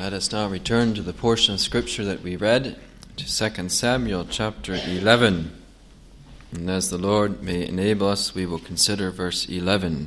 Let us now return to the portion of Scripture that we read, to 2 Samuel chapter 11. And as the Lord may enable us, we will consider verse 11.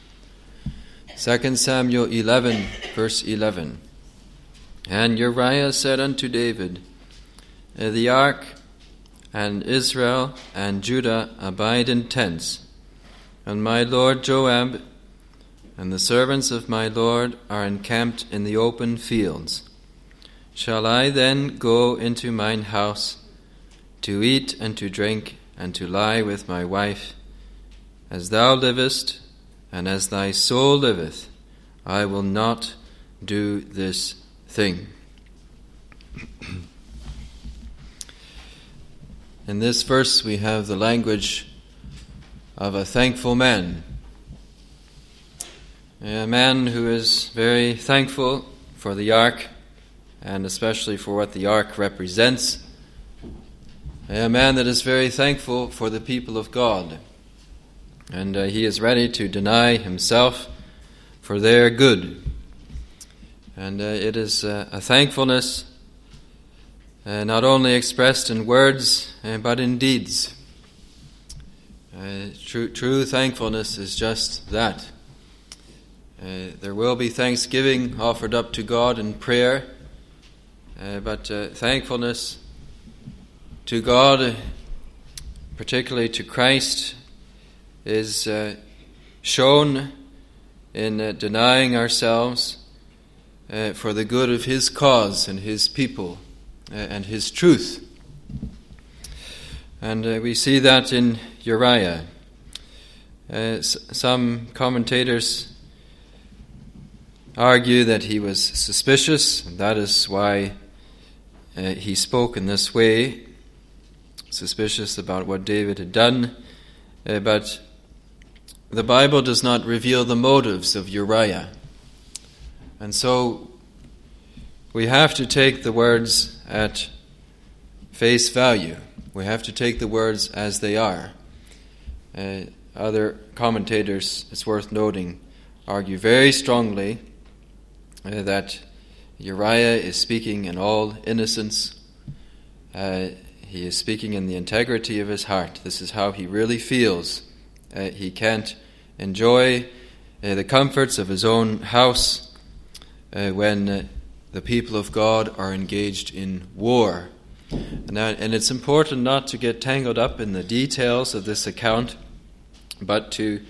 2 Samuel 11, verse 11. And Uriah said unto David, The ark and Israel and Judah abide in tents, and my lord Joab and the servants of my Lord are encamped in the open fields. Shall I then go into mine house to eat and to drink and to lie with my wife? As thou livest, and as thy soul liveth, I will not do this thing. In this verse we have the language of a thankful man. A man who is very thankful for the ark, and especially for what the ark represents. A man that is very thankful for the people of God. And he is ready to deny himself for their good. And it is a thankfulness not only expressed in words, but in deeds. True thankfulness is just that. There will be thanksgiving offered up to God in prayer, but thankfulness to God, particularly to Christ, is shown in denying ourselves for the good of His cause and His people and His truth. And we see that in Uriah. Some commentators argue that he was suspicious, and that is why he spoke in this way, suspicious about what David had done. But the Bible does not reveal the motives of Uriah. And so we have to take the words at face value. We have to take the words as they are. Other commentators, it's worth noting, argue very strongly that Uriah is speaking in all innocence. He is speaking in the integrity of his heart. This is how he really feels. He can't enjoy the comforts of his own house when the people of God are engaged in war. And it's important not to get tangled up in the details of this account, but to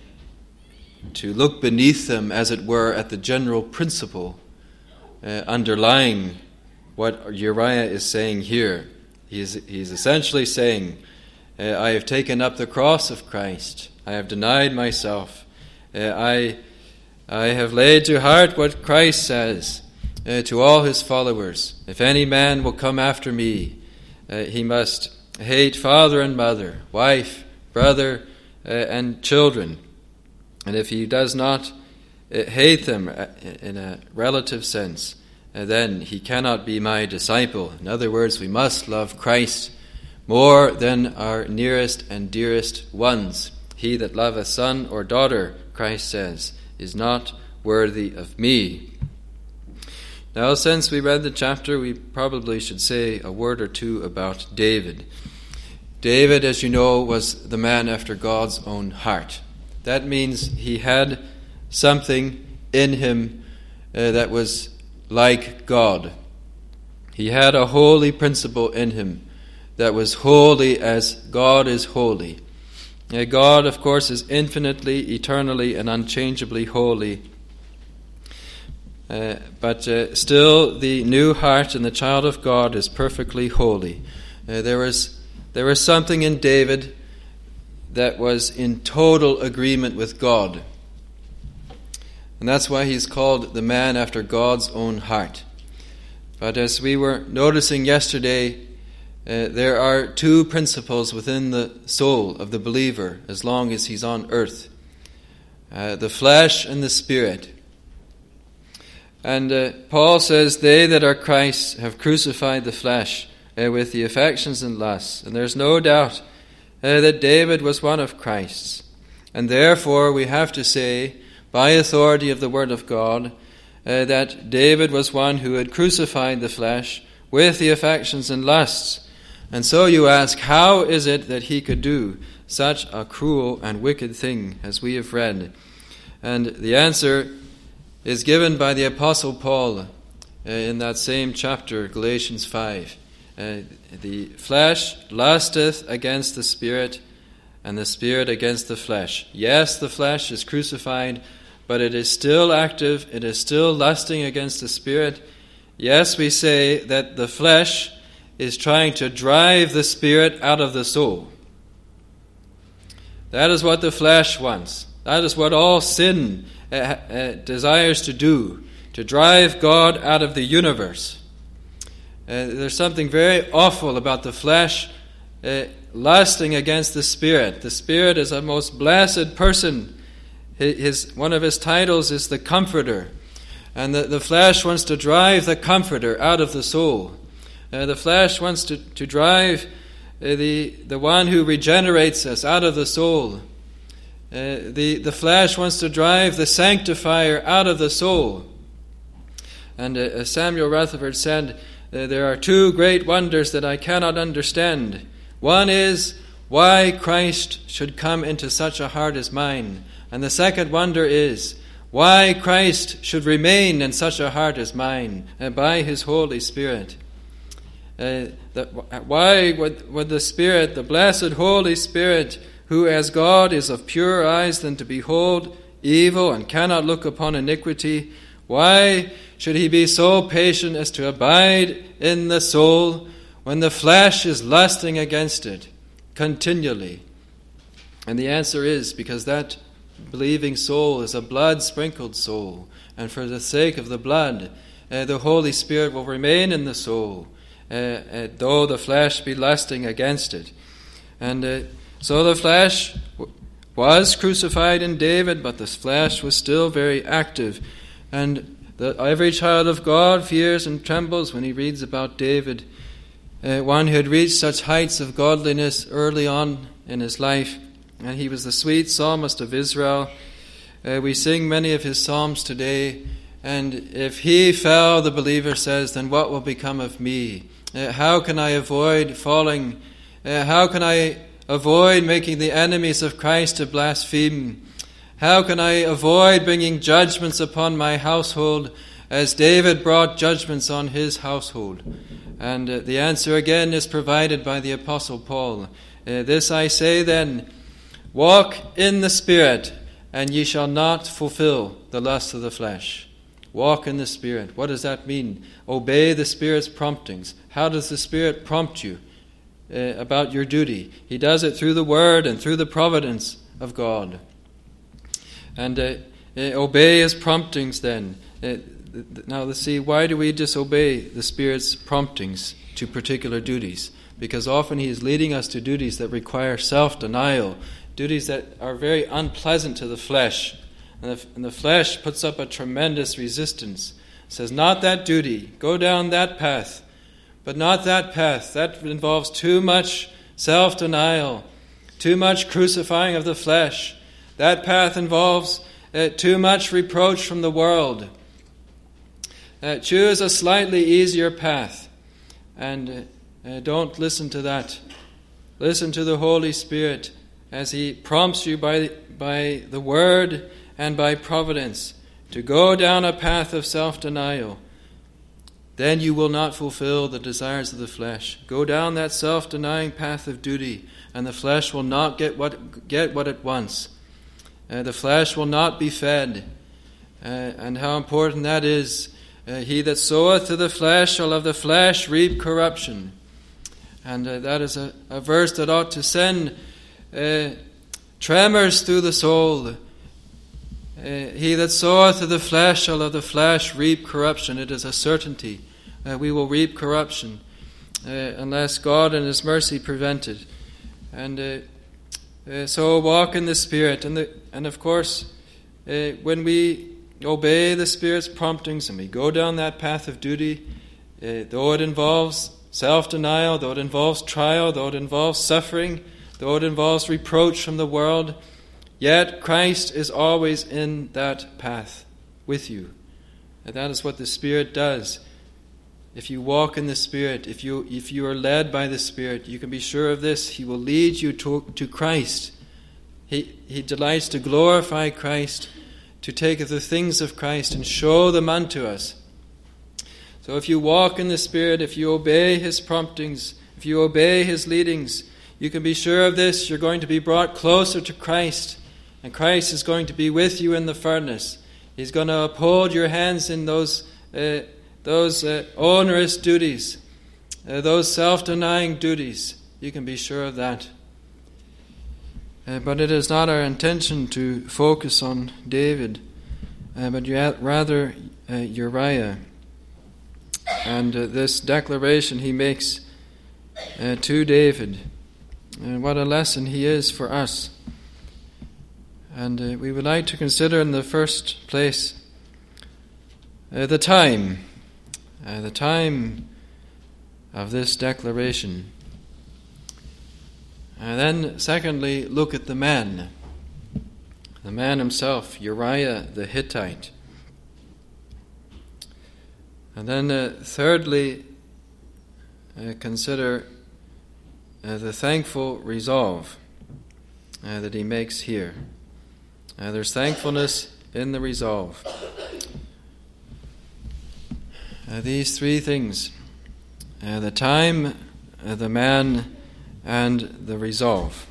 look beneath them, as it were, at the general principle underlying what Uriah is saying here. He's essentially saying, I have taken up the cross of Christ. I have denied myself. I have laid to heart what Christ says to all his followers. If any man will come after me, he must hate father and mother, wife, brother, and children. And if he does not hate them in a relative sense, then he cannot be my disciple. In other words, we must love Christ more than our nearest and dearest ones. He that loveth son or daughter, Christ says, is not worthy of me. Now, since we read the chapter, we probably should say a word or two about David. David, as you know, was the man after God's own heart. That means he had something in him that was like God. He had a holy principle in him that was holy as God is holy. God, of course, is infinitely, eternally, and unchangeably holy. But still, the new heart in the child of God is perfectly holy. There was something in David that was in total agreement with God. And that's why he's called the man after God's own heart. But as we were noticing yesterday, there are two principles within the soul of the believer as long as he's on earth. The flesh and the spirit. And Paul says, they that are Christ's have crucified the flesh with the affections and lusts. And there's no doubt that David was one of Christ's. And therefore we have to say, by authority of the Word of God, that David was one who had crucified the flesh with the affections and lusts. And so you ask, how is it that he could do such a cruel and wicked thing as we have read? And the answer is given by the Apostle Paul in that same chapter, Galatians 5. The flesh lusteth against the Spirit, and the Spirit against the flesh. Yes, the flesh is crucified, but it is still active. It is still lusting against the Spirit. Yes, we say that the flesh is trying to drive the Spirit out of the soul. That is what the flesh wants. That is what all sin desires to do, to drive God out of the universe. There's something very awful about the flesh lusting against the Spirit. The Spirit is a most blessed person. One of his titles is the Comforter. And the flesh wants to drive the Comforter out of the soul. The flesh wants to drive the one who regenerates us out of the soul. The flesh wants to drive the Sanctifier out of the soul. And Samuel Rutherford said, there are two great wonders that I cannot understand. One is why Christ should come into such a heart as mine. And the second wonder is why Christ should remain in such a heart as mine by his Holy Spirit. Why would the Spirit, the blessed Holy Spirit, who as God is of purer eyes than to behold evil and cannot look upon iniquity, why should he be so patient as to abide in the soul when the flesh is lusting against it continually? And the answer is because that believing soul is a blood-sprinkled soul, and for the sake of the blood, the Holy Spirit will remain in the soul, though the flesh be lusting against it. And so the flesh was crucified in David, but the flesh was still very active. And every child of God fears and trembles when he reads about David, one who had reached such heights of godliness early on in his life. And he was the sweet psalmist of Israel. We sing many of his psalms today. And if he fell, the believer says, then what will become of me? How can I avoid falling? How can I avoid making the enemies of Christ to blaspheme? How can I avoid bringing judgments upon my household as David brought judgments on his household? And the answer again is provided by the Apostle Paul. This I say then, walk in the Spirit, and ye shall not fulfill the lust of the flesh. Walk in the Spirit. What does that mean? Obey the Spirit's promptings. How does the Spirit prompt you about your duty? He does it through the Word and through the providence of God. And obey his promptings then. Now let's see, why do we disobey the Spirit's promptings to particular duties? Because often he is leading us to duties that require self-denial, duties that are very unpleasant to the flesh. And the flesh puts up a tremendous resistance. It says, not that duty, go down that path, but not that path. That involves too much self-denial, too much crucifying of the flesh. That path involves too much reproach from the world. Choose a slightly easier path, and don't listen to that. Listen to the Holy Spirit as he prompts you by the Word and by providence to go down a path of self-denial. Then you will not fulfill the desires of the flesh. Go down that self-denying path of duty, and the flesh will not get what it wants. The flesh will not be fed. And how important that is. He that soweth to the flesh shall of the flesh reap corruption. And that is a verse that ought to send tremors through the soul. He that soweth to the flesh shall of the flesh reap corruption. It is a certainty. We will reap corruption unless God in his mercy prevent it. And so walk in the Spirit. And of course, when we obey the Spirit's promptings and we go down that path of duty, though it involves self-denial, though it involves trial, though it involves suffering, though it involves reproach from the world, yet Christ is always in that path with you. That is what the Spirit does. If you walk in the Spirit, if you are led by the Spirit, you can be sure of this: He will lead you to Christ. He delights to glorify Christ, to take the things of Christ and show them unto us. So if you walk in the Spirit, if you obey His promptings, if you obey His leadings, you can be sure of this: you're going to be brought closer to Christ, and Christ is going to be with you in the furnace. He's going to uphold your hands in those onerous duties, those self-denying duties. You can be sure of that. But it is not our intention to focus on David, but rather Uriah. And this declaration he makes to David. And what a lesson he is for us. And we would like to consider in the first place the time of this declaration. And then, secondly, look at the man himself, Uriah the Hittite. And then, thirdly, consider the thankful resolve that he makes here. There's thankfulness in the resolve. These three things: the time, the man, and the resolve.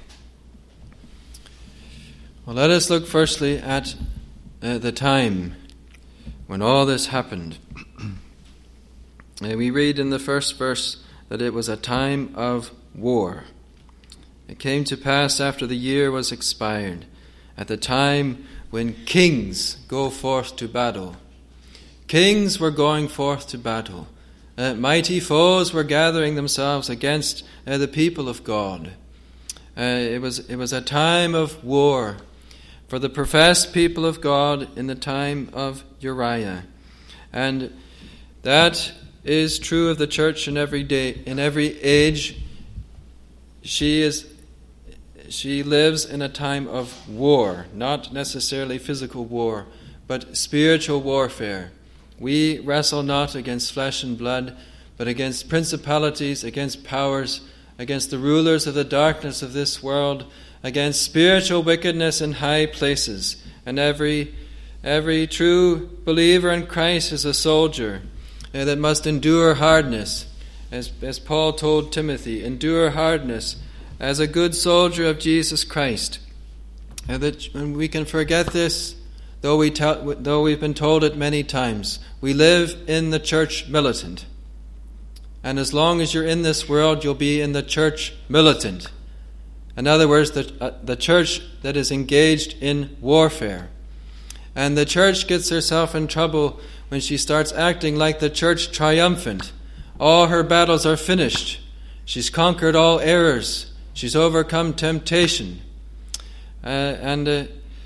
Well, let us look firstly at the time when all this happened. We read in the first verse that it was a time of war. It came to pass after the year was expired, at the time when kings go forth to battle. Kings were going forth to battle. Mighty foes were gathering themselves against the people of God. It was a time of war for the professed people of God in the time of Uriah. And that is true of the church in every day, in every age. She lives in a time of war, not necessarily physical war, but spiritual warfare. We wrestle not against flesh and blood, but against principalities, against powers, against the rulers of the darkness of this world, against spiritual wickedness in high places. And every true believer in Christ is a soldier that must endure hardness. As Paul told Timothy, endure hardness as a good soldier of Jesus Christ. And we can forget this, though we've been told it many times. We live in the church militant. And as long as you're in this world, you'll be in the church militant. In other words, the church that is engaged in warfare. And the church gets herself in trouble when she starts acting like the church triumphant. All her battles are finished. She's conquered all errors. She's overcome temptation. Her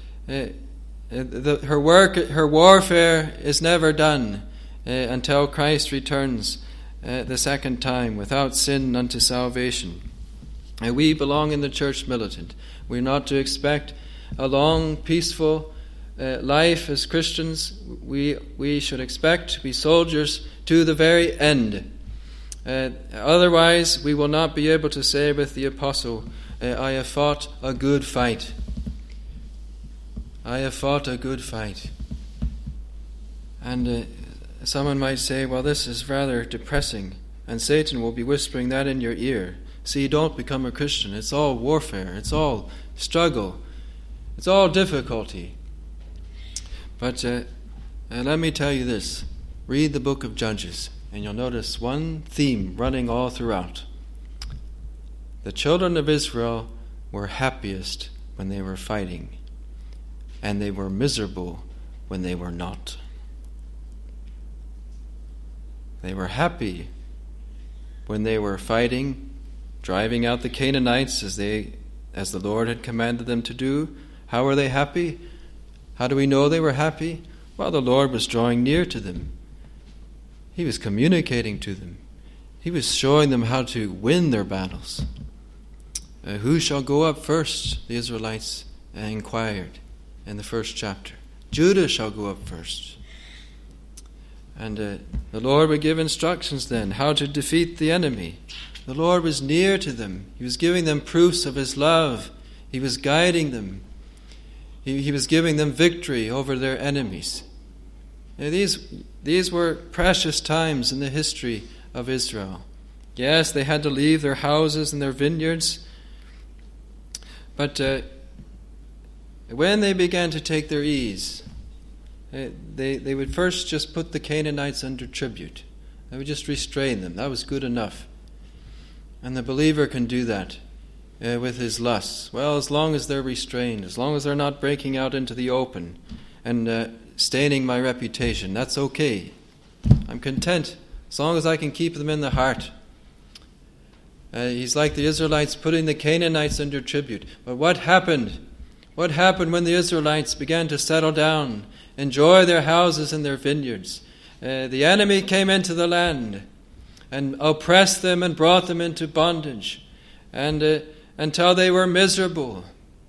warfare is never done until Christ returns the second time without sin unto salvation. We belong in the church militant. We're not to expect a long, peaceful life as Christians. We should expect to be soldiers to the very end. Otherwise, we will not be able to say with the apostle, I have fought a good fight. I have fought a good fight. And someone might say, well, this is rather depressing. And Satan will be whispering that in your ear. See, don't become a Christian. It's all warfare. It's all struggle. It's all difficulty. But let me tell you this. Read the book of Judges, and you'll notice one theme running all throughout. The children of Israel were happiest when they were fighting, and they were miserable when they were not. They were happy when they were fighting, driving out the Canaanites as the Lord had commanded them to do. How were they happy? How do we know they were happy? Well, the Lord was drawing near to them. He was communicating to them. He was showing them how to win their battles. Who shall go up first? The Israelites inquired in the first chapter. Judah shall go up first. And the Lord would give instructions then how to defeat the enemy. The Lord was near to them. He was giving them proofs of His love. He was guiding them. He was giving them victory over their enemies. Now, these were precious times in the history of Israel. Yes, they had to leave their houses and their vineyards. But when they began to take their ease, they would first just put the Canaanites under tribute. They would just restrain them. That was good enough. And the believer can do that with his lusts. Well, as long as they're restrained, as long as they're not breaking out into the open and staining my reputation, that's okay. I'm content as long as I can keep them in the heart. He's like the Israelites putting the Canaanites under tribute. But what happened? What happened when the Israelites began to settle down, enjoy their houses and their vineyards? The enemy came into the land and oppressed them and brought them into bondage, and until they were miserable,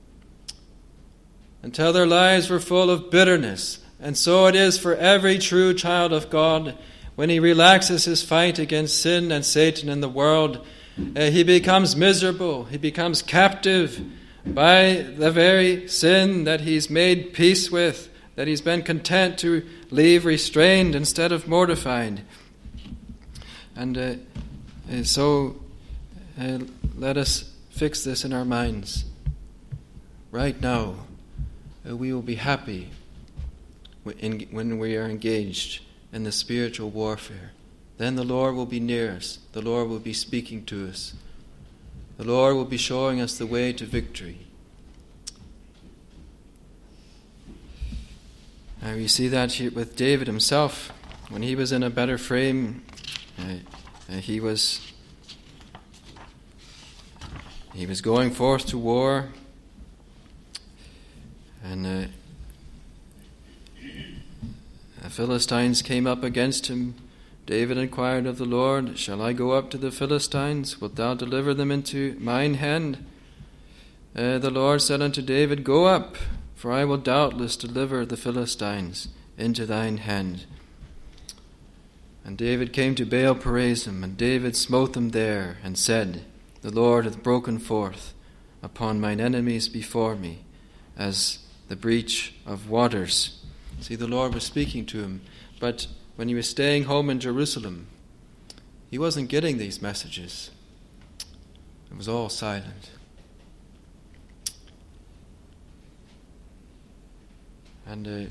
until their lives were full of bitterness. And so it is for every true child of God. When he relaxes his fight against sin and Satan in the world, he becomes miserable. He becomes captive by the very sin that he's made peace with, that he's been content to leave restrained instead of mortified. And so let us fix this in our minds. Right now, we will be happy when we are engaged in the spiritual warfare. Then the Lord will be near us. The Lord will be speaking to us. The Lord will be showing us the way to victory. Now we see that here with David himself. When he was in a better frame, he was going forth to war, and the Philistines came up against him. David inquired of the Lord, "Shall I go up to the Philistines? Wilt thou deliver them into mine hand?" The Lord said unto David, "Go up, for I will doubtless deliver the Philistines into thine hand." And David came to Baal Perazim, and David smote them there, and said, "The Lord hath broken forth upon mine enemies before me, as the breach of waters." See, the Lord was speaking to him, but when he was staying home in Jerusalem, he wasn't getting these messages. It was all silent. And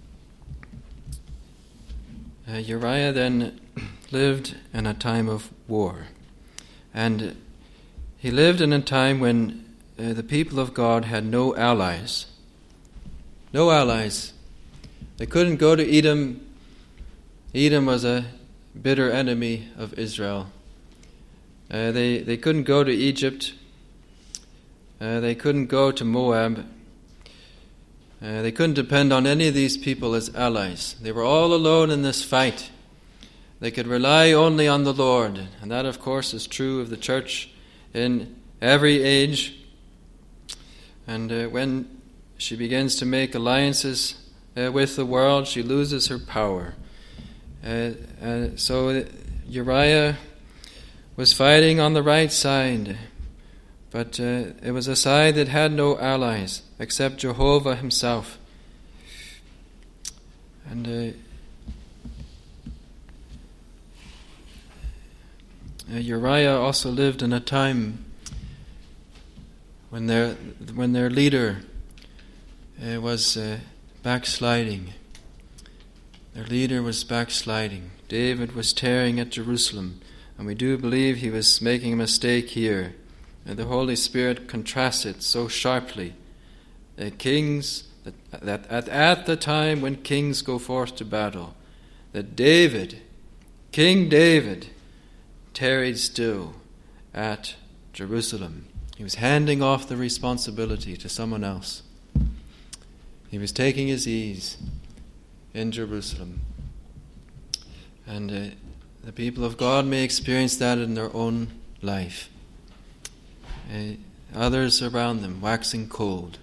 Uriah then lived in a time of war. And he lived in a time when the people of God had no allies. No allies. They couldn't go to Edom. Edom was a bitter enemy of Israel. They couldn't go to Egypt. They couldn't go to Moab. They couldn't depend on any of these people as allies. They were all alone in this fight. They could rely only on the Lord. And that, of course, is true of the church in every age. And when she begins to make alliances with the world, she loses her power. So Uriah was fighting on the right side, but it was a side that had no allies except Jehovah himself. And Uriah also lived in a time when their leader was backsliding. Their leader was backsliding. David was tearing at Jerusalem, and we do believe he was making a mistake here. And the Holy Spirit contrasts it so sharply. Kings, that at the time when kings go forth to battle, that King David, tarried still at Jerusalem. He was handing off the responsibility to someone else. He was taking his ease in Jerusalem. And the people of God may experience that in their own life. Others around them waxing cold,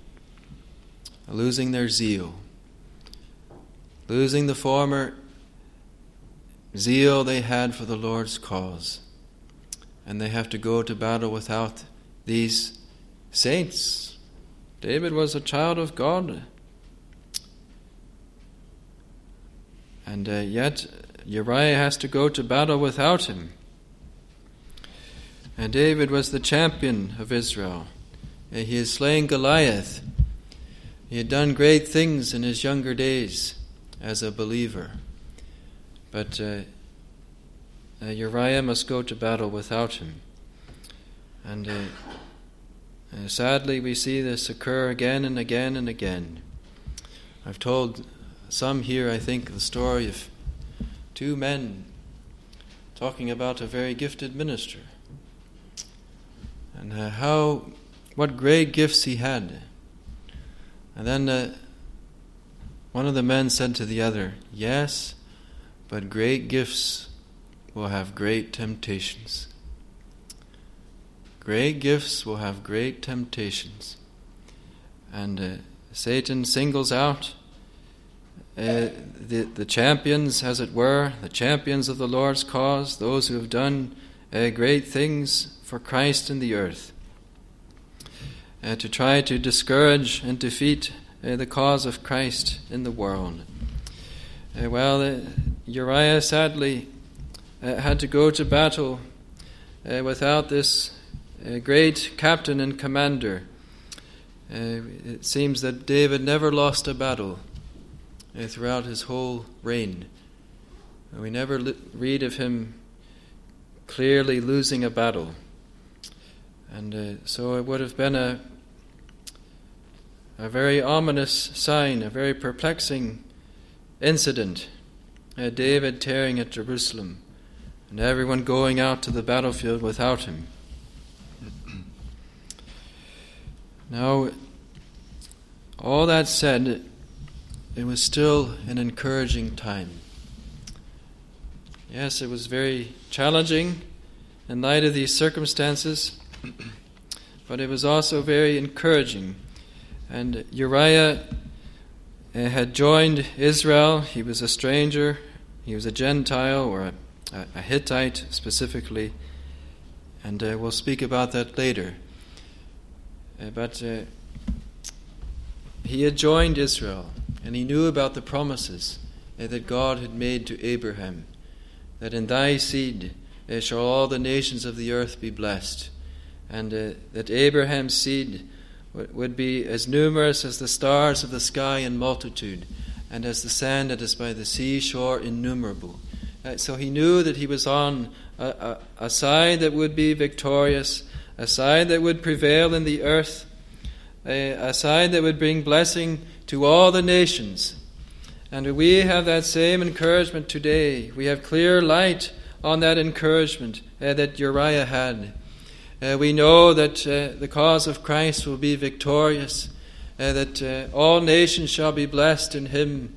losing their zeal, losing the former zeal they had for the Lord's cause. And they have to go to battle without these saints. David was a child of God. And yet Uriah has to go to battle without him. And David was the champion of Israel. He had slain Goliath. He had done great things in his younger days as a believer. But Uriah must go to battle without him. And sadly we see this occur again and again and again. I've told some here, I think, the story of two men talking about a very gifted minister. And what great gifts he had. And then one of the men said to the other, "Yes, but great gifts will have great temptations." Great gifts will have great temptations. And Satan singles out the champions, as it were, the champions of the Lord's cause, those who have done great things for Christ in the earth, to try to discourage and defeat the cause of Christ in the world. Uriah sadly had to go to battle without this great captain and commander. It seems that David never lost a battle throughout his whole reign. We never read of him clearly losing a battle. And so it would have been a very ominous sign, a very perplexing incident. David tearing at Jerusalem and everyone going out to the battlefield without him. Now, all that said, it was still an encouraging time. Yes, it was very challenging in light of these circumstances, but it was also very encouraging. And Uriah had joined Israel. He was a stranger. He was a Gentile, or a Hittite specifically. And we'll speak about that later. But he had joined Israel, and he knew about the promises that God had made to Abraham, that in thy seed shall all the nations of the earth be blessed, and that Abraham's seed would be as numerous as the stars of the sky in multitude, and as the sand that is by the seashore innumerable. So he knew that he was on a side that would be victorious, a side that would prevail in the earth, a side that would bring blessing to all the nations. And we have that same encouragement today. We have clear light on that encouragement that Uriah had. We know that the cause of Christ will be victorious, that all nations shall be blessed in him.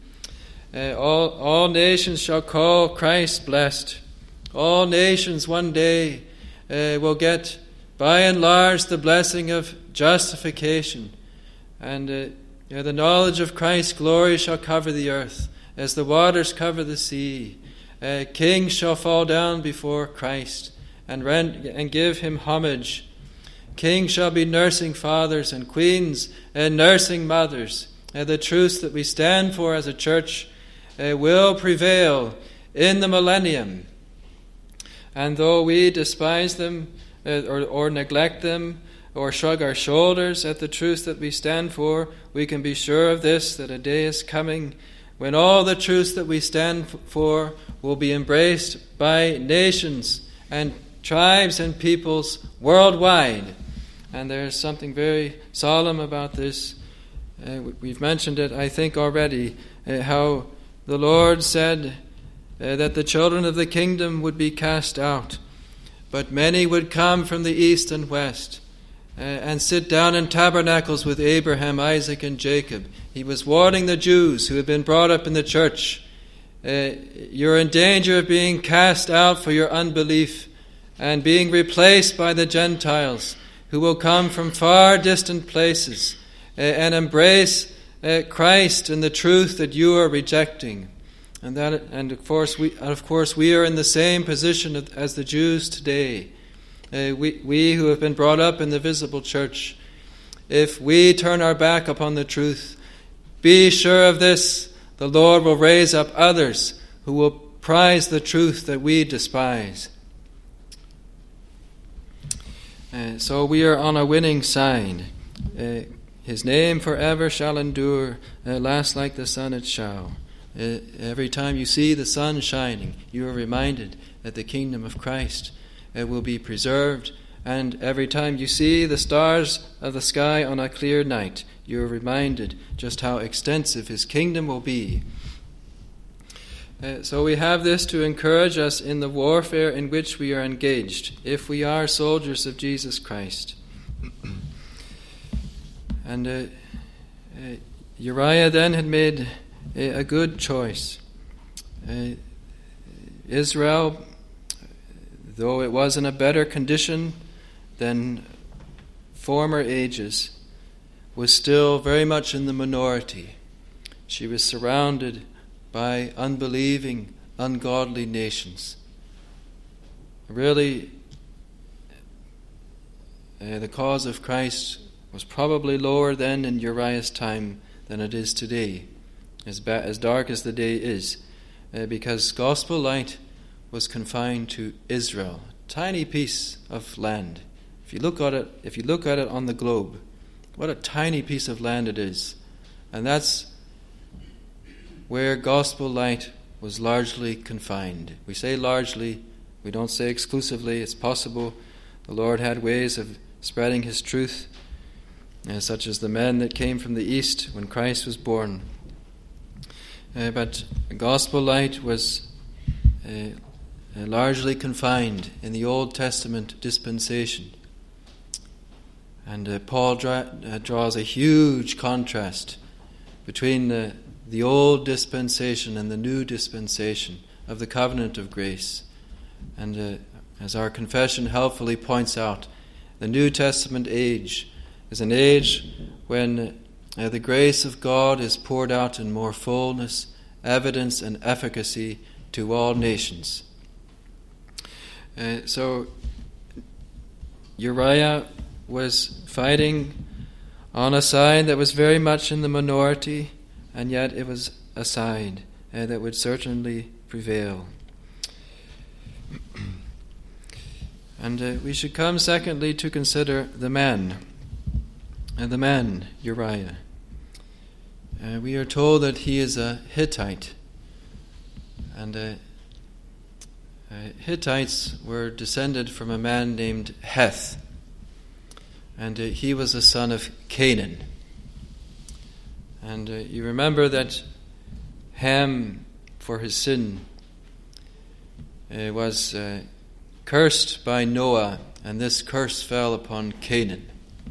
All nations shall call Christ blessed. All nations one day will get, by and large, the blessing of justification. And the knowledge of Christ's glory shall cover the earth, as the waters cover the sea. Kings shall fall down before Christ and give him homage. Kings shall be nursing fathers, and queens and nursing mothers. The truths that we stand for as a church will prevail in the millennium. And though we despise them or neglect them or shrug our shoulders at the truths that we stand for, we can be sure of this, that a day is coming when all the truths that we stand for will be embraced by nations and tribes and peoples worldwide. And there's something very solemn about this. We've mentioned it, I think, already, how the Lord said that the children of the kingdom would be cast out, but many would come from the east and west and sit down in tabernacles with Abraham, Isaac, and Jacob. He was warning the Jews who had been brought up in the church, you're in danger of being cast out for your unbelief and being replaced by the Gentiles, who will come from far distant places and embrace Christ and the truth that you are rejecting. And of course we are in the same position as the Jews today. We who have been brought up in the visible church, if we turn our back upon the truth, be sure of this: the Lord will raise up others who will prize the truth that we despise. So we are on a winning side. His name forever shall endure, last like the sun it shall. Every time you see the sun shining, you are reminded that the kingdom of Christ will be preserved. And every time you see the stars of the sky on a clear night, you are reminded just how extensive his kingdom will be. So we have this to encourage us in the warfare in which we are engaged, if we are soldiers of Jesus Christ. And Uriah then had made a good choice. Israel, though it was in a better condition than former ages, was still very much in the minority. She was surrounded by unbelieving, ungodly nations. Really, the cause of Christ was probably lower then in Uriah's time than it is today, as dark as the day is, because gospel light was confined to Israel, a tiny piece of land. If you look at it on the globe, what a tiny piece of land it is. And that's where gospel light was largely confined. We say largely, we don't say exclusively. It's possible the Lord had ways of spreading his truth, such as the men that came from the east when Christ was born. But gospel light was largely confined in the Old Testament dispensation. And Paul draws a huge contrast between the old dispensation and the new dispensation of the covenant of grace. And as our confession helpfully points out, the New Testament age is an age when the grace of God is poured out in more fullness, evidence, and efficacy to all nations. So Uriah was fighting on a side that was very much in the minority, and yet it was a side that would certainly prevail. And we should come, secondly, to consider the man, Uriah. We are told that he is a Hittite, and Hittites were descended from a man named Heth, and he was a son of Canaan. And you remember that Ham, for his sin, was cursed by Noah, and this curse fell upon Canaan.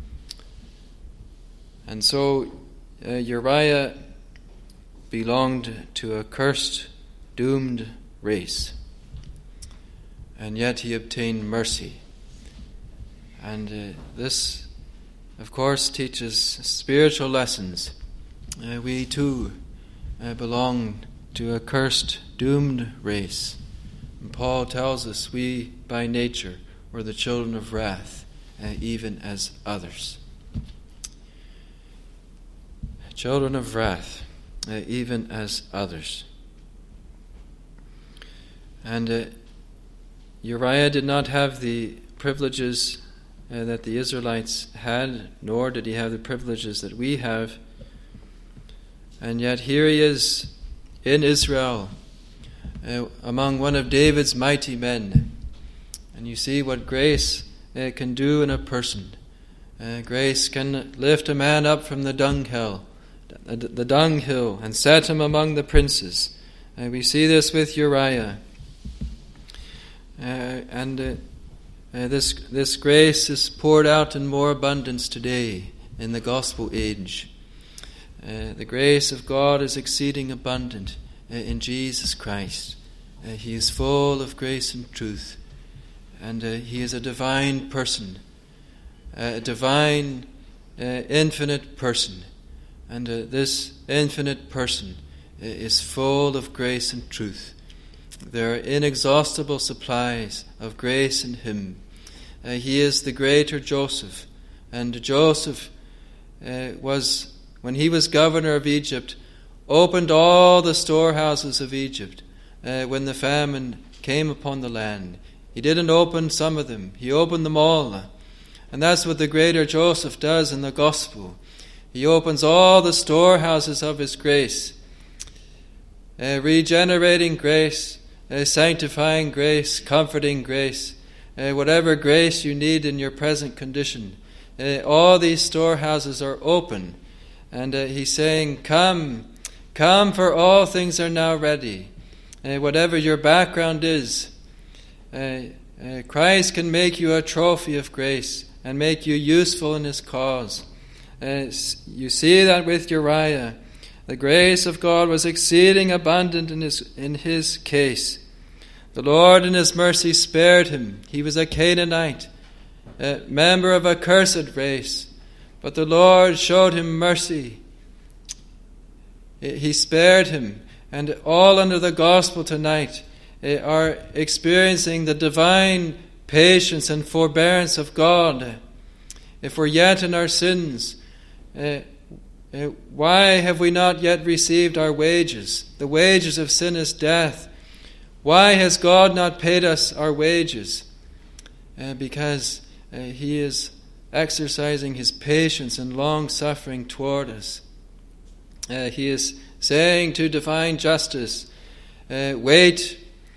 And so Uriah belonged to a cursed, doomed race, and yet he obtained mercy. And this, of course, teaches spiritual lessons. We too belong to a cursed, doomed race. And Paul tells us we, by nature, were the children of wrath, even as others. Children of wrath, even as others. And Uriah did not have the privileges that the Israelites had, nor did he have the privileges that we have. And yet here he is in Israel, among one of David's mighty men. And you see what grace can do in a person. Grace can lift a man up from the dunghill, and set him among the princes. We see this with Uriah. This grace is poured out in more abundance today in the gospel age. The grace of God is exceeding abundant in Jesus Christ. He is full of grace and truth, and he is a divine person, a divine, infinite person. And this infinite person is full of grace and truth. There are inexhaustible supplies of grace in him. He is the greater Joseph. And Joseph was, when he was governor of Egypt, opened all the storehouses of Egypt when the famine came upon the land. He didn't open some of them. He opened them all. And that's what the greater Joseph does in the gospel. He opens all the storehouses of his grace. Regenerating grace, sanctifying grace, comforting grace, whatever grace you need in your present condition. All these storehouses are open. And he's saying, come, for all things are now ready. Whatever your background is, Christ can make you a trophy of grace and make you useful in his cause. You see that with Uriah. The grace of God was exceeding abundant in his case. The Lord in his mercy spared him. He was a Canaanite, a member of a cursed race. But the Lord showed him mercy. He spared him. And all under the gospel tonight are experiencing the divine patience and forbearance of God. If we're yet in our sins, why have we not yet received our wages? The wages of sin is death. Why has God not paid us our wages? Because he is exercising his patience and long-suffering toward us. He is saying to divine justice, wait,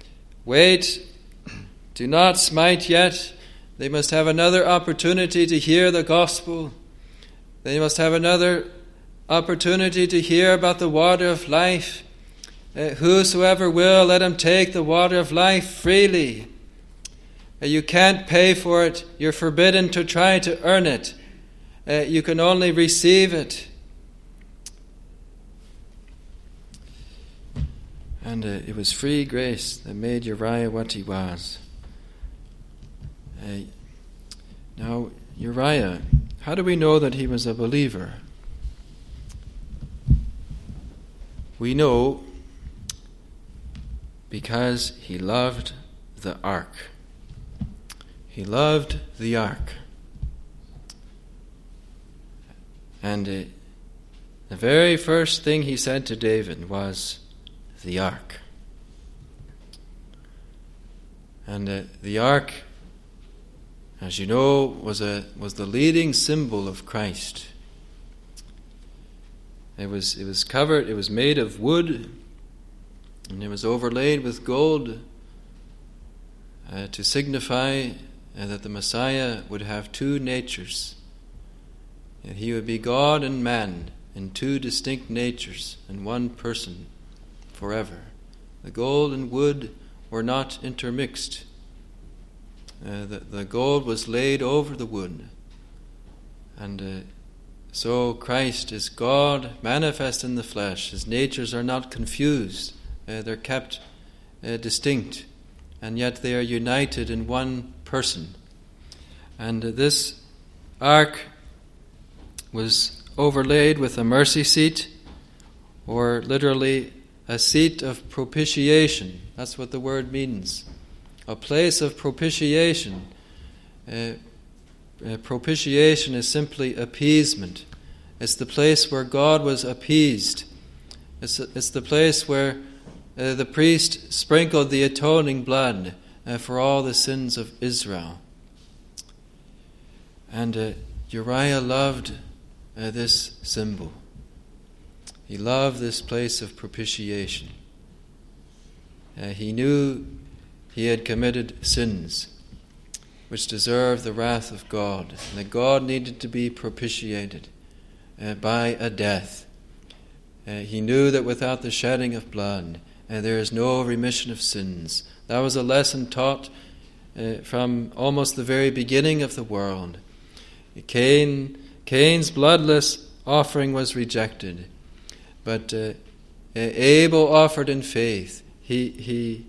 do not smite yet. They must have another opportunity to hear the gospel. They must have another opportunity to hear about the water of life. Whosoever will, let him take the water of life freely. You can't pay for it. You're forbidden to try to earn it. You can only receive it. And it was free grace that made Uriah what he was. Now, Uriah, how do we know that he was a believer? We know because he loved the ark. He loved the ark. And the very first thing he said to David was, the ark. And the ark, as you know, was the leading symbol of Christ. It was covered. It was made of wood, and it was overlaid with gold to signify that the Messiah would have two natures. And he would be God and man in two distinct natures in one person forever. The gold and wood were not intermixed. The gold was laid over the wood. And so Christ is God manifest in the flesh. His natures are not confused. They're kept distinct. And yet they are united in one person. And this ark was overlaid with a mercy seat, or literally a seat of propitiation. That's what the word means. A place of propitiation. Propitiation is simply appeasement. It's the place where God was appeased. It's the place where the priest sprinkled the atoning blood for all the sins of Israel. And Uriah loved this symbol. He loved this place of propitiation. He knew he had committed sins which deserved the wrath of God, and that God needed to be propitiated by a death. He knew that without the shedding of blood, there is no remission of sins. That was a lesson taught from almost the very beginning of the world. Cain's bloodless offering was rejected, but Abel offered in faith. He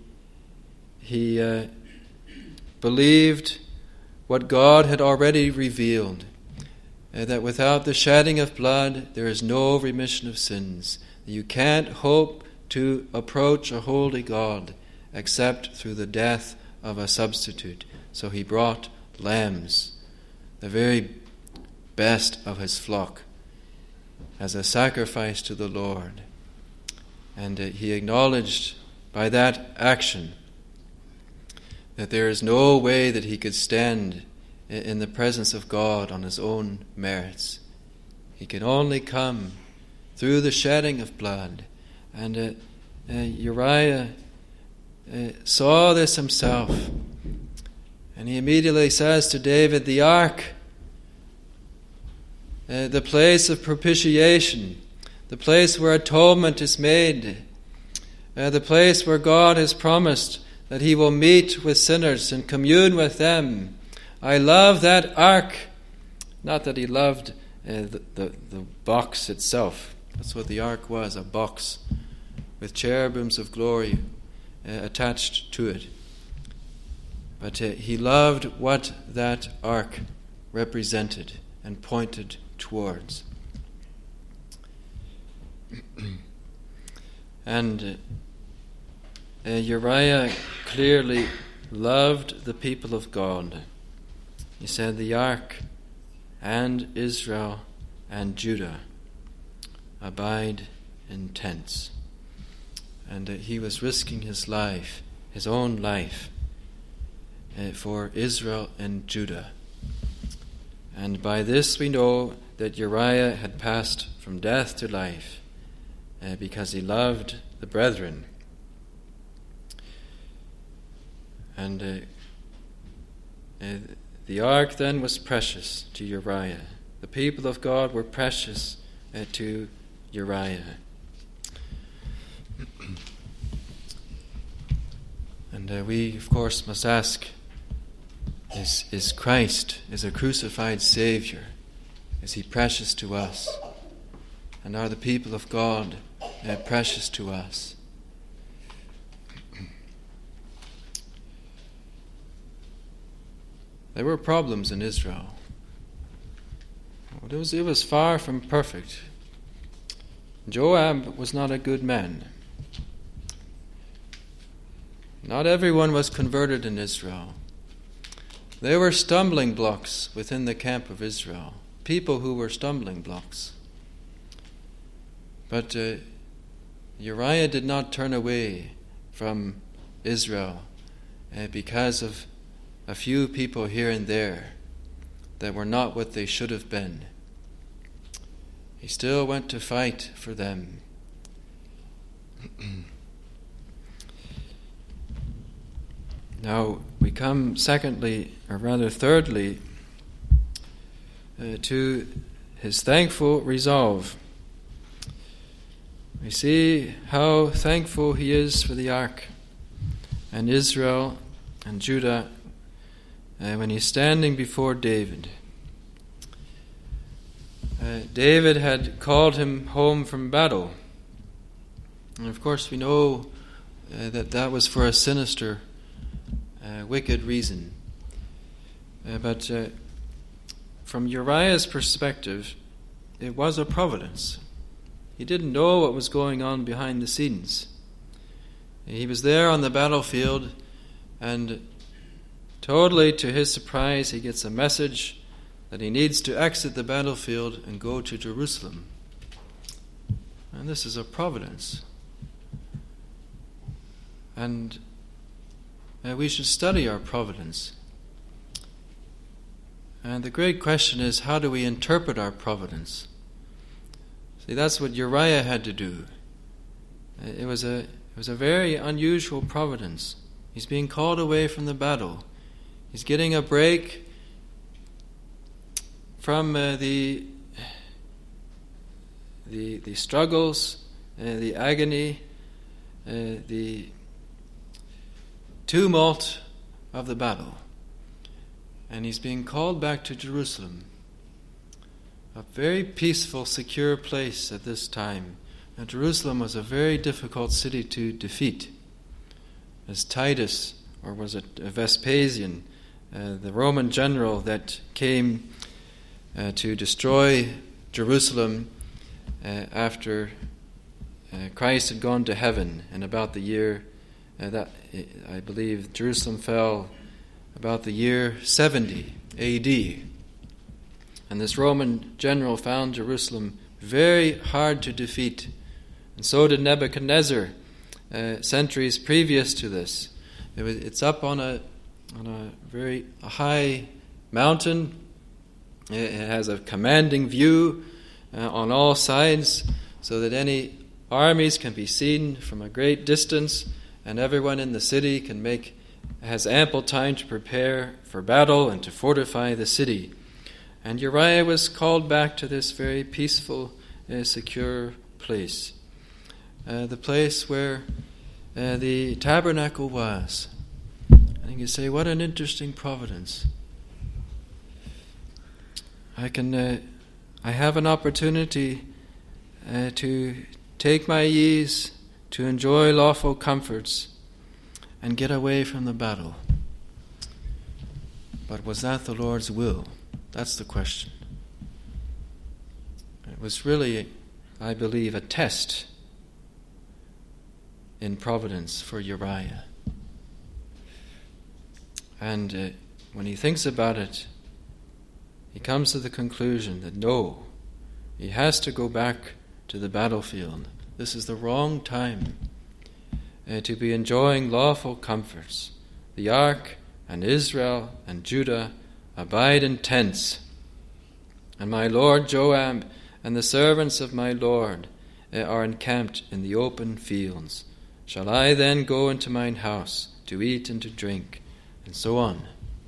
believed what God had already revealed, that without the shedding of blood there is no remission of sins. You can't hope to approach a holy God except through the death of a substitute. So he brought lambs, the very best of his flock, as a sacrifice to the Lord. And he acknowledged by that action that there is no way that he could stand in the presence of God on his own merits. He can only come through the shedding of blood. And Uriah saw this himself. And he immediately says to David, the ark, the place of propitiation, the place where atonement is made, the place where God has promised that he will meet with sinners and commune with them. I love that ark. Not that he loved the box itself. That's what the ark was, a box with cherubims of glory attached to it. But he loved what that ark represented and pointed towards. And Uriah clearly loved the people of God. He said, the ark and Israel and Judah abide in tents. And he was risking his life, his own life, for Israel and Judah. And by this we know that Uriah had passed from death to life because he loved the brethren. And the ark then was precious to Uriah. The people of God were precious to Uriah. And we, of course, must ask, is Christ, is a crucified Savior, is he precious to us? And are the people of God precious to us? There were problems in Israel. It was far from perfect. Joab was not a good man. Not everyone was converted in Israel. There were stumbling blocks within the camp of Israel, people who were stumbling blocks. But Uriah did not turn away from Israel because of a few people here and there that were not what they should have been. He still went to fight for them. Now we come thirdly, to his thankful resolve. We see how thankful he is for the ark and Israel and Judah when he's standing before David. David had called him home from battle. And of course we know that was for a sinister, wicked reason. But from Uriah's perspective, it was a providence. He didn't know what was going on behind the scenes. He was there on the battlefield, and totally to his surprise, he gets a message that he needs to exit the battlefield and go to Jerusalem. And this is a providence. And we should study our providence. And the great question is, how do we interpret our providence? See, that's what Uriah had to do. It was a very unusual providence. He's being called away from the battle. He's getting a break from the struggles, the agony, the tumult of the battle. And he's being called back to Jerusalem, a very peaceful, secure place at this time. Now, Jerusalem was a very difficult city to defeat. As Titus, or was it Vespasian, the Roman general that came to destroy Jerusalem after Christ had gone to heaven in about the year that I believe Jerusalem fell about the year 70 A.D. And this Roman general found Jerusalem very hard to defeat. And so did Nebuchadnezzar centuries previous to this. It's up on a very high mountain. It has a commanding view on all sides so that any armies can be seen from a great distance, and everyone in the city has ample time to prepare for battle and to fortify the city. And Uriah was called back to this very peaceful, secure place. The place where the tabernacle was. And you say, what an interesting providence. I have an opportunity to take my ease, to enjoy lawful comforts, and get away from the battle. But was that the Lord's will? That's the question. It was really, I believe, a test in providence for Uriah. And when he thinks about it, he comes to the conclusion that no, he has to go back to the battlefield. This is the wrong time to be enjoying lawful comforts. The ark and Israel and Judah abide in tents, and my lord Joab and the servants of my lord are encamped in the open fields. Shall I then go into mine house to eat and to drink? And so on.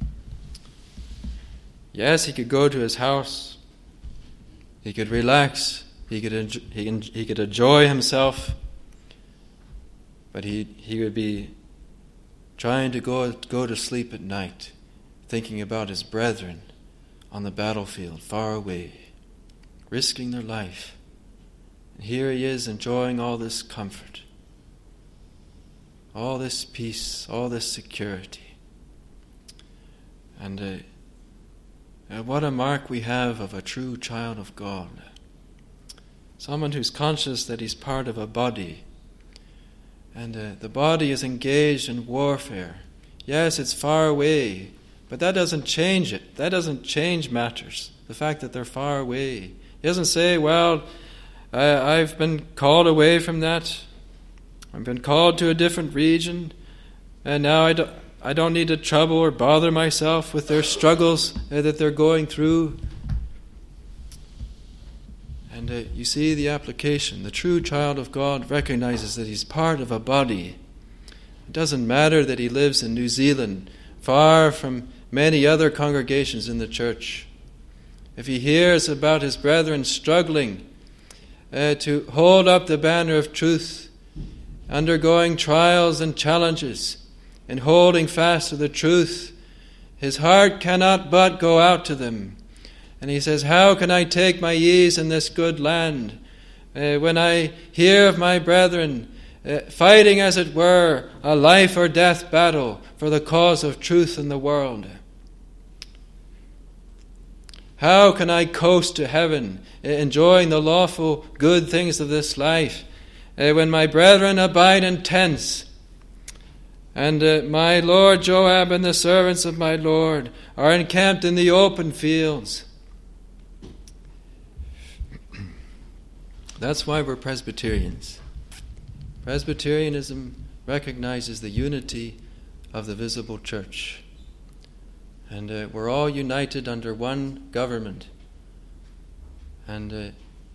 Yes, he could go to his house. He could relax. He could enjoy himself. But he would be trying to go to sleep at night, thinking about his brethren on the battlefield far away, risking their life. And here he is enjoying all this comfort, all this peace, all this security. And what a mark we have of a true child of God. Someone who's conscious that he's part of a body. And the body is engaged in warfare. Yes, it's far away, but that doesn't change it. That doesn't change matters. The fact that they're far away. He doesn't say, well, I've been called away from that. I've been called to a different region, and now I don't need to trouble or bother myself with their struggles that they're going through. And you see the application. The true child of God recognizes that he's part of a body. It doesn't matter that he lives in New Zealand, far from many other congregations in the church. If he hears about his brethren struggling to hold up the banner of truth, undergoing trials and challenges, and holding fast to the truth, his heart cannot but go out to them. And he says, how can I take my ease in this good land when I hear of my brethren fighting, as it were, a life or death battle for the cause of truth in the world? How can I coast to heaven, enjoying the lawful good things of this life, when my brethren abide in tents, and my lord Joab and the servants of my lord are encamped in the open fields? That's why we're Presbyterians. Presbyterianism recognizes the unity of the visible church. And we're all united under one government. And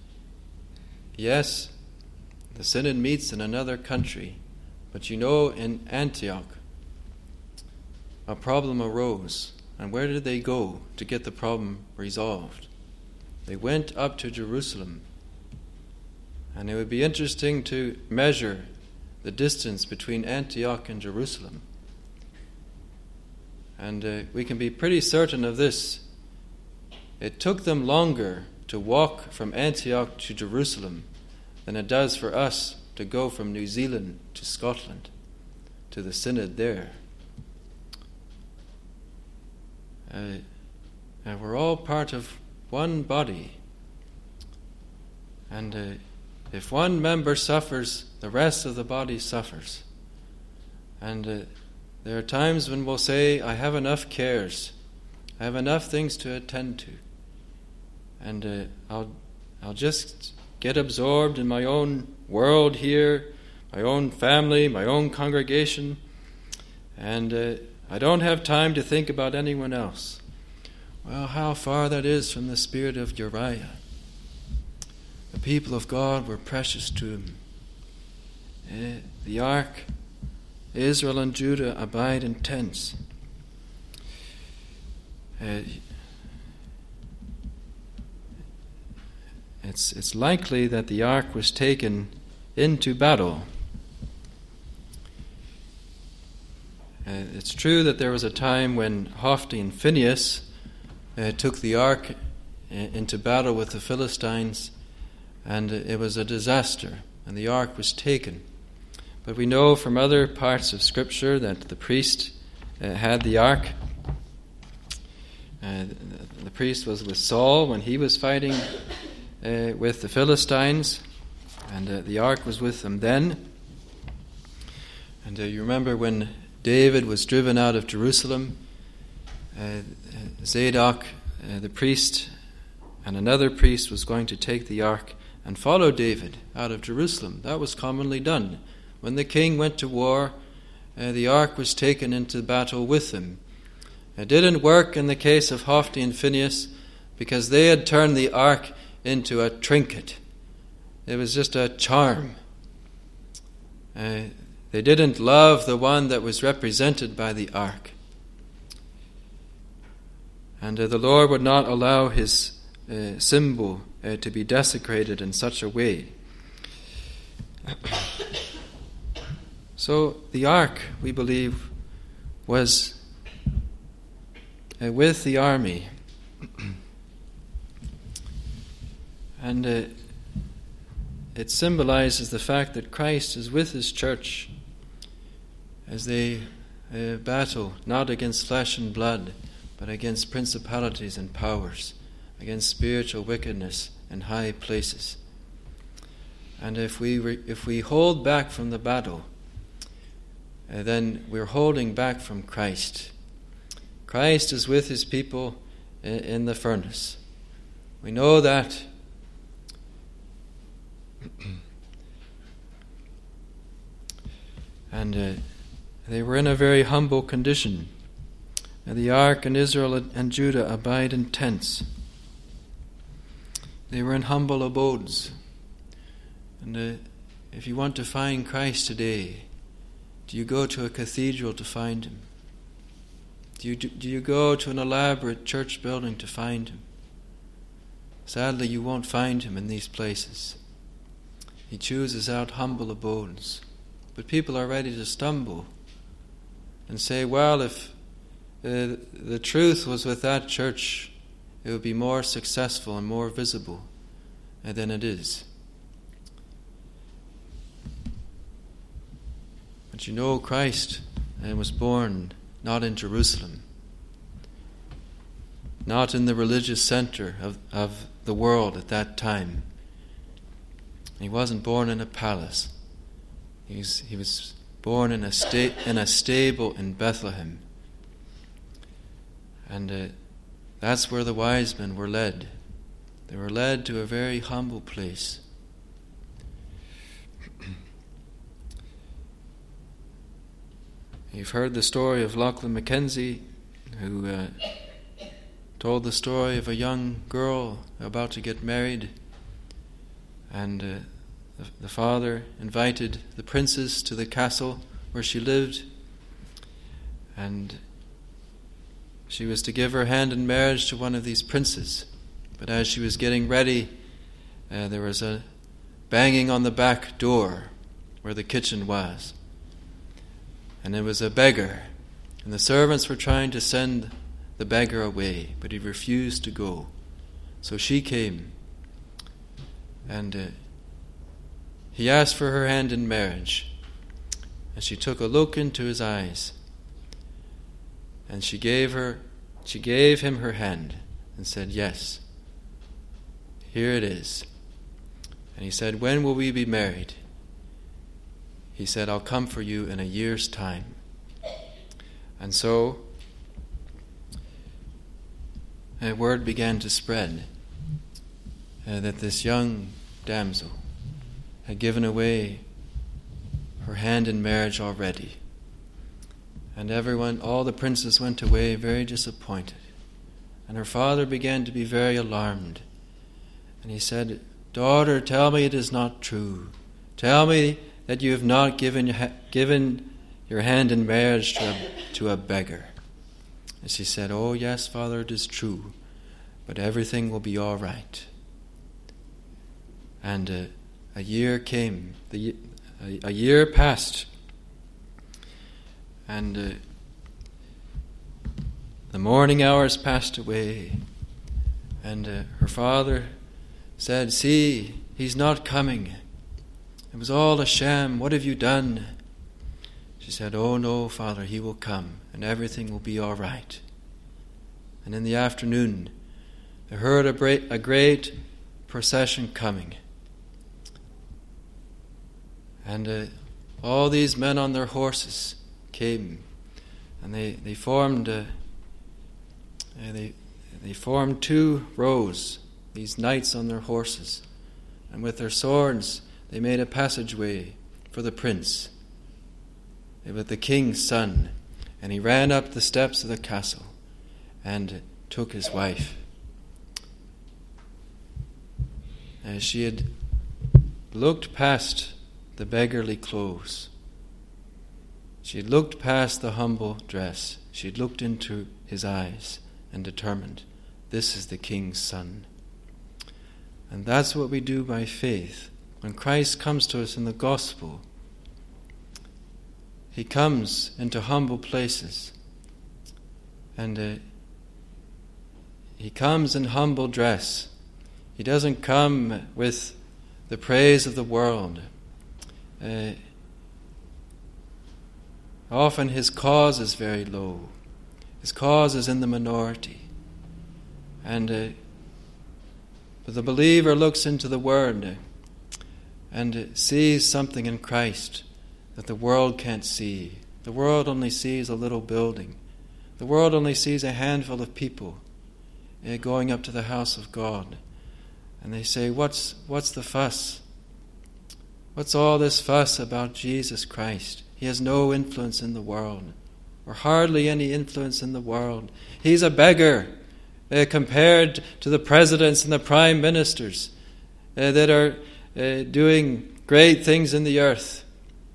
yes, the synod meets in another country. But you know, in Antioch, a problem arose. And where did they go to get the problem resolved? They went up to Jerusalem. And it would be interesting to measure the distance between Antioch and Jerusalem. And we can be pretty certain of this. It took them longer to walk from Antioch to Jerusalem than it does for us to go from New Zealand to Scotland, to the synod there. And we're all part of one body. And if one member suffers, the rest of the body suffers. And there are times when we'll say, I have enough cares. I have enough things to attend to. And I'll just get absorbed in my own world here, my own family, my own congregation, and I don't have time to think about anyone else. Well, how far that is from the spirit of Uriah. The people of God were precious to him. The ark, Israel and Judah abide in tents. It's likely that the ark was taken into battle. It's true that there was a time when Hophni and Phinehas took the ark into battle with the Philistines, and it was a disaster, and the ark was taken. But we know from other parts of Scripture that the priest had the ark. The priest was with Saul when he was fighting with the Philistines, and the ark was with them then. And you remember when David was driven out of Jerusalem, Zadok, the priest, and another priest was going to take the ark and follow David out of Jerusalem. That was commonly done. When the king went to war, the ark was taken into battle with him. It didn't work in the case of Hophni and Phinehas because they had turned the ark into a trinket. It was just a charm. They didn't love the one that was represented by the ark. And the Lord would not allow his symbol to be desecrated in such a way. So the ark, we believe, was with the army. And it symbolizes the fact that Christ is with his church as they battle not against flesh and blood, but against principalities and powers, against spiritual wickedness in high places. And if we hold back from the battle, then we're holding back from Christ. Christ is with his people in the furnace. We know that. And they were in a very humble condition. And the ark and Israel and Judah abide in tents. They were in humble abodes. And if you want to find Christ today, do you go to a cathedral to find him? Do you go to an elaborate church building to find him? Sadly, you won't find him in these places. He chooses out humble abodes. But people are ready to stumble and say, well, if the truth was with that church, it would be more successful and more visible than it is. But you know, Christ was born not in Jerusalem, not in the religious center of the world at that time. He wasn't born in a palace. He was born in a stable in Bethlehem. And that's where the wise men were led. They were led to a very humble place. You've heard the story of Lachlan Mackenzie, who told the story of a young girl about to get married, and the father invited the princess to the castle where she lived, and she was to give her hand in marriage to one of these princes. But as she was getting ready, there was a banging on the back door where the kitchen was. And it was a beggar. And the servants were trying to send the beggar away, but he refused to go. So she came, and he asked for her hand in marriage. And she took a look into his eyes, and she gave him her hand and said, "Yes, here it is." And he said, "When will we be married?" He said, "I'll come for you in a year's time." And so a word began to spread that this young damsel had given away her hand in marriage already. And all the princes went away very disappointed. And her father began to be very alarmed. And he said, "Daughter, tell me it is not true. Tell me that you have not given your hand in marriage to a beggar." And she said, "Oh yes, Father, it is true, but everything will be all right." And a year came. A year passed. And the morning hours passed away. And her father said, "See, he's not coming. It was all a sham. What have you done?" She said, "Oh no, Father, he will come, and everything will be all right." And in the afternoon, they heard a great procession coming. And all these men on their horses came, and they formed two rows, these knights on their horses, and with their swords they made a passageway for the prince, with the king's son, and he ran up the steps of the castle and took his wife. As she had looked past the beggarly clothes, she had looked past the humble dress, she had looked into his eyes and determined, this is the king's son. And that's what we do by faith. When Christ comes to us in the gospel, he comes into humble places, and he comes in humble dress. He doesn't come with the praise of the world. Often his cause is very low. His cause is in the minority. And but the believer looks into the Word and sees something in Christ that the world can't see. The world only sees a little building. The world only sees a handful of people going up to the house of God. And they say, what's the fuss? What's all this fuss about Jesus Christ? He has no influence in the world, or hardly any influence in the world. He's a beggar compared to the presidents and the prime ministers that are doing great things in the earth.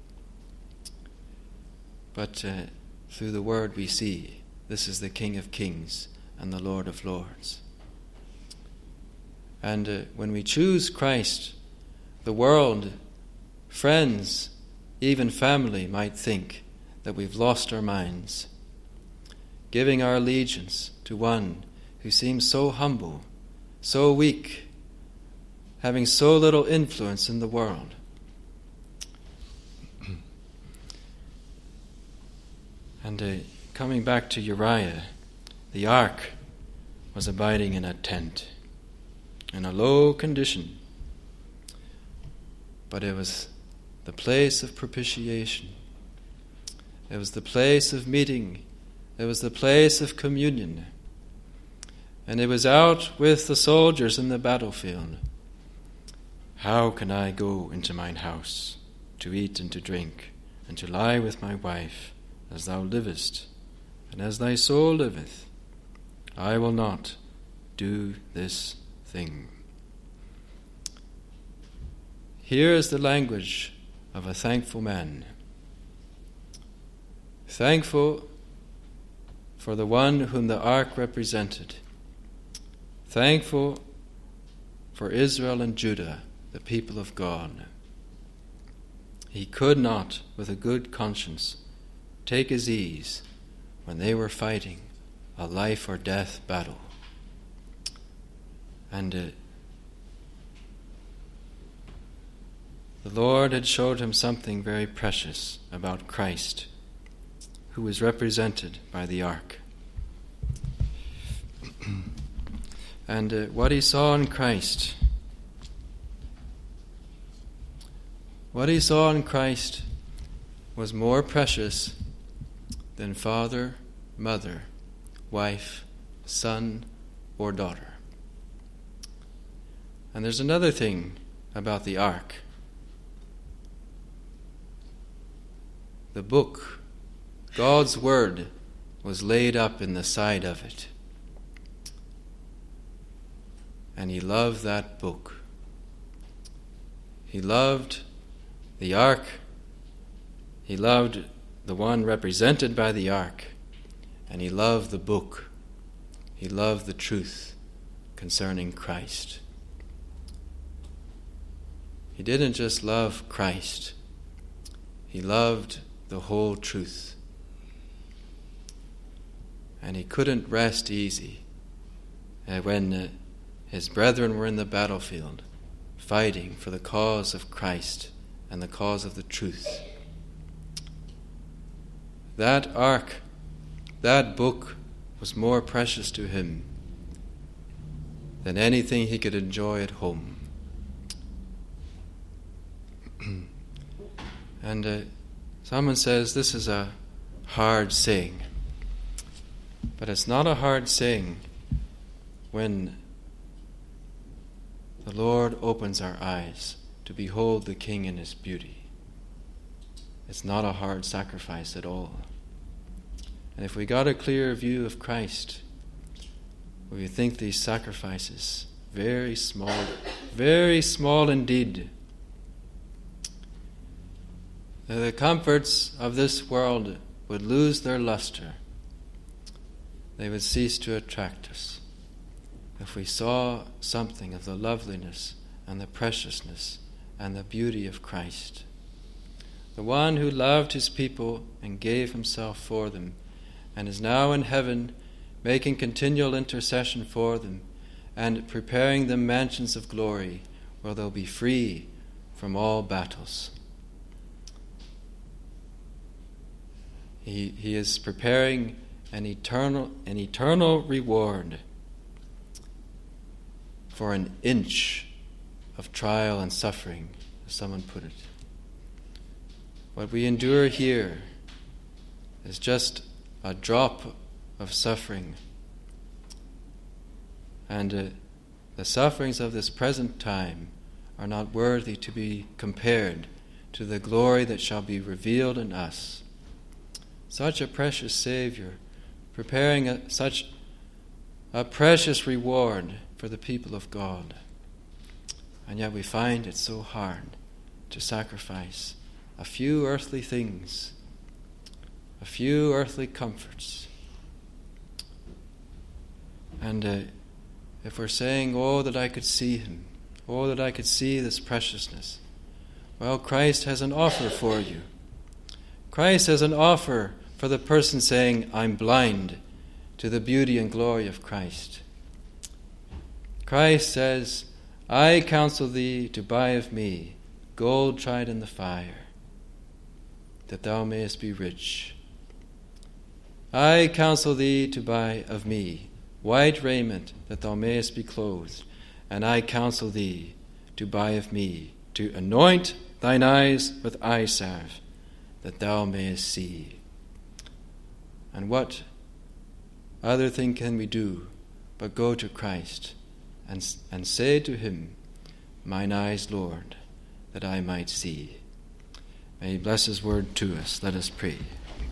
But through the Word we see this is the King of Kings and the Lord of Lords. And when we choose Christ, the world, friends, even family might think that we've lost our minds, giving our allegiance to one who seems so humble, so weak, having so little influence in the world. And coming back to Uriah, the ark was abiding in a tent, in a low condition, but it was the place of propitiation. It was the place of meeting. It was the place of communion. And it was out with the soldiers in the battlefield. How can I go into mine house to eat and to drink, and to lie with my wife, as thou livest, and as thy soul liveth? I will not do this thing. Here is the language of a thankful man. Thankful for the one whom the ark represented. Thankful for Israel and Judah, the people of God. He could not, with a good conscience, take his ease when they were fighting a life or death battle. And the Lord had showed him something very precious about Christ, who was represented by the ark. And what he saw in Christ What he saw in Christ was more precious than father, mother, wife, son, or daughter. And there's another thing about the ark. The book, God's word, was laid up in the side of it. And he loved that book. He loved the ark. He loved the one represented by the ark. And he loved the book. He loved the truth concerning Christ. He didn't just love Christ. He loved the whole truth. And he couldn't rest easy when his brethren were in the battlefield fighting for the cause of Christ and the cause of the truth. That ark, that book, was more precious to him than anything he could enjoy at home. And someone says this is a hard saying. But it's not a hard saying when the Lord opens our eyes to behold the King in his beauty. It's not a hard sacrifice at all. And if we got a clear view of Christ, we would think these sacrifices very small indeed. The comforts of this world would lose their luster. They would cease to attract us if we saw something of the loveliness and the preciousness and the beauty of Christ, the one who loved his people and gave himself for them, and is now in heaven making continual intercession for them and preparing them mansions of glory where they'll be free from all battles. He is preparing an eternal reward for an inch of trial and suffering, as someone put it. What we endure here is just a drop of suffering. And the sufferings of this present time are not worthy to be compared to the glory that shall be revealed in us. Such a precious Savior, preparing such a precious reward for the people of God. And yet we find it so hard to sacrifice a few earthly things, a few earthly comforts. And if we're saying, oh, that I could see him, oh, that I could see this preciousness, well, Christ has an offer for you. Christ has an offer for the person saying, I'm blind to the beauty and glory of Christ. Christ says, I counsel thee to buy of me gold tried in the fire, that thou mayest be rich. I counsel thee to buy of me white raiment, that thou mayest be clothed. And I counsel thee to buy of me, to anoint thine eyes with eye salve, that thou mayest see. And what other thing can we do but go to Christ and say to him, mine eyes, Lord, that I might see. May he bless his word to us. Let us pray.